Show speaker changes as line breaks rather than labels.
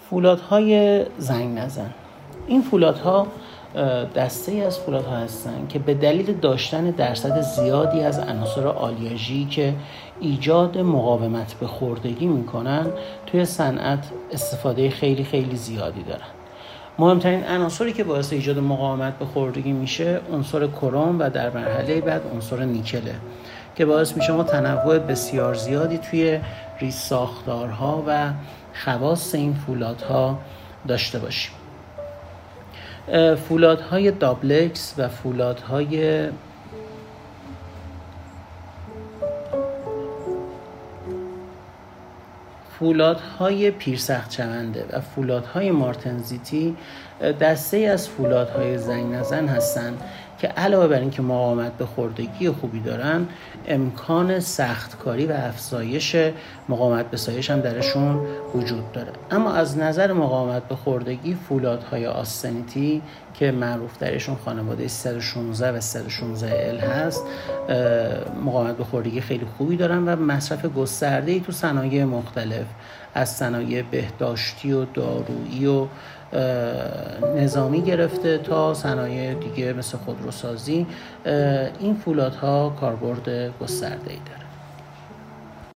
فولادهای زنگ نزن. این فولادها دسته‌ای از فولادها هستند که به دلیل داشتن درصد زیادی از عناصر آلیاژی که ایجاد مقاومت به خوردگی میکنن توی صنعت استفاده خیلی خیلی زیادی دارن. مهمترین عناصری که باعث ایجاد مقاومت به خوردگی میشه عنصر کروم و در مرحله بعد عنصر نیکله که باعث میشه ما تنوع بسیار زیادی توی ریز ساختارها و خواص این فولادها داشته باشیم. فولادهای دابلکس و فولادهای پیرسخت چمنده و فولادهای مارتنزیتی دسته‌ای از فولادهای زنگ نزن هستند که علاوه بر اینکه مقاومت به خوردگی خوبی دارن، امکان سختکاری و افزایش مقاومت به سایش هم درشون وجود داره. اما از نظر مقاومت به خوردگی فولادهای آستنیتی که معروف درشون خانواده 316 و 316 ال هست مقاومت به خوردگی خیلی خوبی دارن و مصرف گسترده‌ای تو صنایع مختلف از صنایع بهداشتی و دارویی و نظامی گرفته تا صنایع دیگه مثل خودروسازی این فولادها کاربرد گسترده‌ای داره.